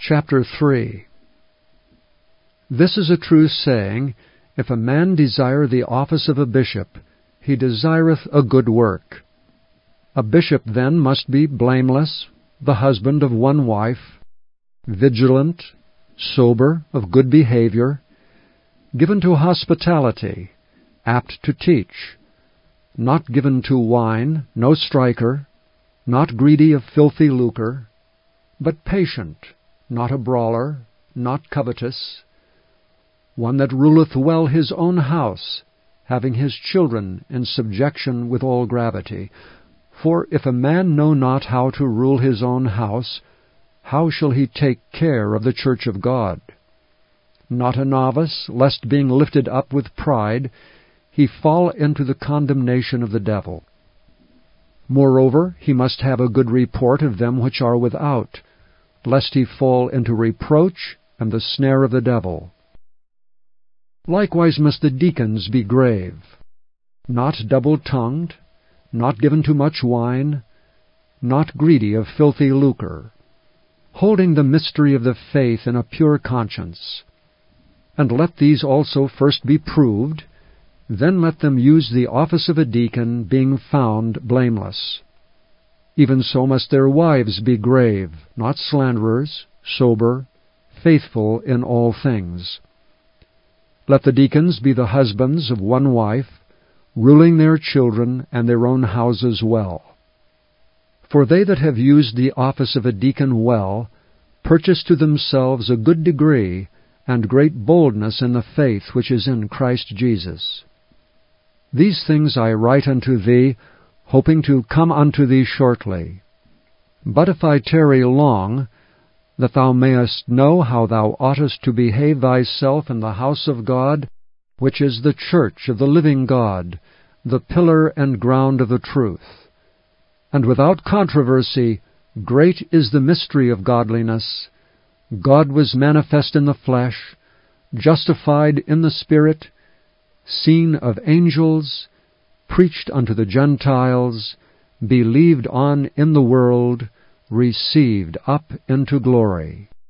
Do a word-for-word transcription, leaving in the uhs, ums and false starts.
Chapter three. This is a true saying, If a man desire the office of a bishop, he desireth a good work. A bishop then must be blameless, the husband of one wife, vigilant, sober, of good behavior, given to hospitality, apt to teach, not given to wine, no striker, not greedy of filthy lucre, but patient, not a brawler, not covetous, one that ruleth well his own house, having his children in subjection with all gravity. For if a man know not how to rule his own house, how shall he take care of the church of God? Not a novice, lest being lifted up with pride, he fall into the condemnation of the devil. Moreover, he must have a good report of them which are without, lest he fall into reproach and the snare of the devil. Likewise must the deacons be grave, not double-tongued, not given to much wine, not greedy of filthy lucre, holding the mystery of the faith in a pure conscience. And let these also first be proved, then let them use the office of a deacon, being found blameless. Even so must their wives be grave, not slanderers, sober, faithful in all things. Let the deacons be the husbands of one wife, ruling their children and their own houses well. For they that have used the office of a deacon well purchase to themselves a good degree and great boldness in the faith which is in Christ Jesus. These things I write unto thee, hoping to come unto thee shortly. But if I tarry long, that thou mayest know how thou oughtest to behave thyself in the house of God, which is the church of the living God, the pillar and ground of the truth. And without controversy, great is the mystery of godliness. God was manifest in the flesh, justified in the Spirit, seen of angels, preached unto the Gentiles, believed on in the world, received up into glory.